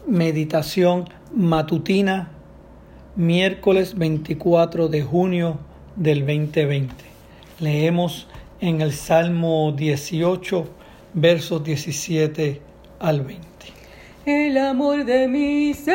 Meditación matutina, miércoles 24 de junio del 2020. Leemos en el Salmo 18, versos 17 al 20. El amor de mi Señor,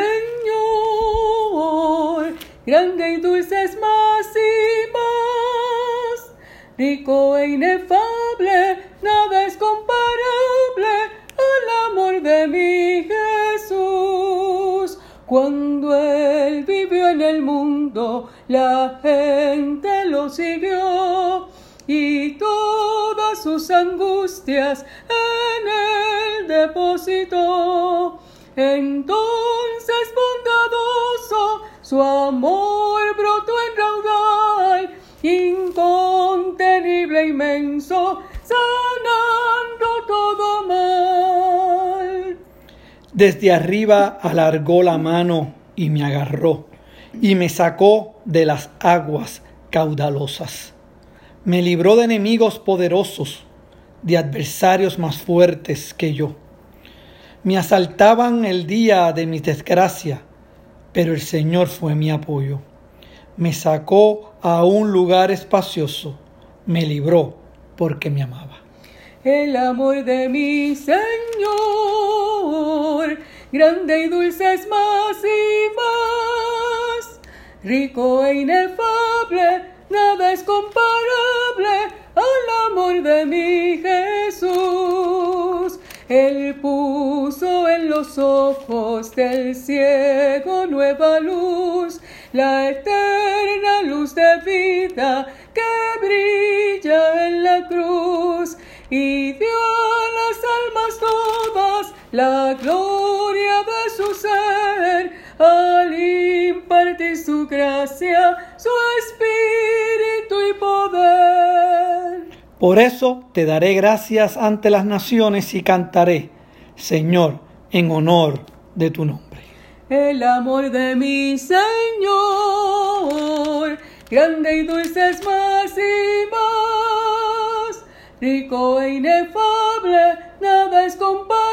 grande y dulce es más y más, rico e inefable, nada es comparable al amor de mi Jesús. Cuando Él vivió en el mundo, la gente lo siguió y todas sus angustias en Él depositó. Entonces bondadoso su amor brotó en raudal, incontenible, inmenso, sanando todo mal. Desde arriba alargó la mano y me agarró, y me sacó de las aguas caudalosas. Me libró de enemigos poderosos, de adversarios más fuertes que yo. Me asaltaban el día de mi desgracia, pero el Señor fue mi apoyo. Me sacó a un lugar espacioso, me libró porque me amaba. El amor de mi Señor, grande y dulce es más y más, rico e inefable, nada es comparable al amor de mi Jesús. Él puso en los ojos del ciego nueva luz, la eterna luz de vida que brilla en la cruz, y dio a las almas todas la gloria de su ser, al impartir su gracia, su espíritu y poder. Por eso te daré gracias ante las naciones y cantaré, Señor, en honor de tu nombre. El amor de mi Señor, grande y dulce es más y más, rico e inefable, nada es comparable